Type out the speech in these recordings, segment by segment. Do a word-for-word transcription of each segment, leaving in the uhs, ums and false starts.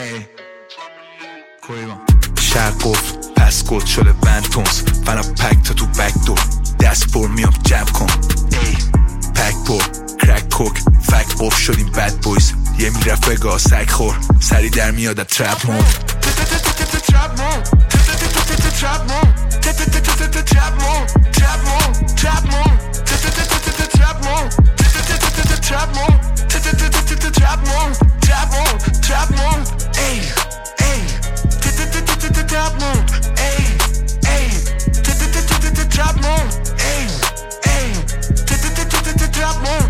شرق گفت پس گفت شده بنتونز فنا پک تا تو بک دور دست پر میام جمع کن ای پک پر کرک کوک فک قف شدیم بد بویز یه میرفقا سگ خور سری در میاد ترپ مود ترپ مود ترپ مود ترپ مود ترپ مود ترپ مود ترپ مود ترپ مود ترپ مود ترپ مود ترپ مود ای ای ترپ مود ای ای ترپ مود ای ای ترپ مود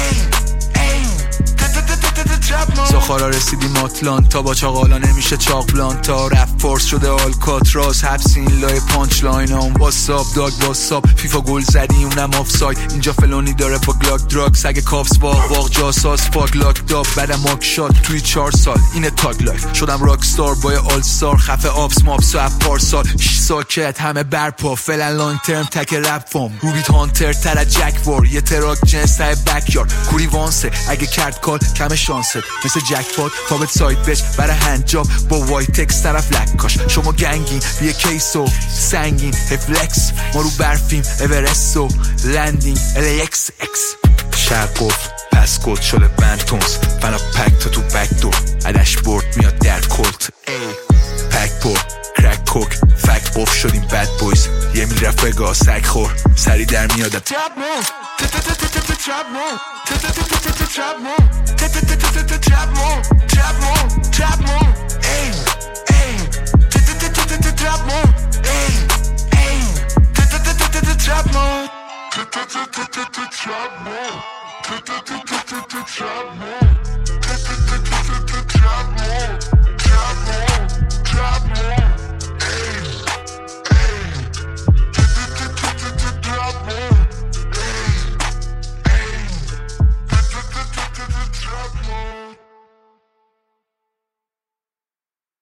زخارا رسیدیم آتلانتا با چاقالا نمیشه چاق بلانتا رپ فورس شده آلکاتراز حبس این لای پانچ لاین اون واساب داگ واساب فیفا گل زدی اونم آفساید اینجا فلونی داره با گلاک دراگ سگ کافس واق واق جاساس پاک لاک داب بعدم ماک شات توی چهار سال اینه تاگ لایف شدم راک ستار با آل ستار خفه آبس مابس و اپ پارسال شش ساکت همه برپا فعلا لانگ ترم تک رپ فام روبیت هانتر تر از جک وار یه تراک جنس تای بکیارد کوری وانسه اگه کرد کال کم شانست مثل جک پات فابت سایت بش برای هنجاب با وایت تکس طرف لکاش شما گنگین بیه کیسو سنگین هفلکس ما رو برفیم اورستو لندینگ الیکس اکس شرق گفت پس گفت شده بنتونز فنا پک تا تو بک دور عدش برد میاد در کلت پک پر کرک کوک فک قف شدیم بد بویز یه میرفقا سگ خور سری در میاد ترپ مود ترپ مود ترپ مود Trap more, trap more, trap more, ayy, ayy. Trap more, ayy, ayy. Trap more, trap more, trap more, trap more, trap more, trap more.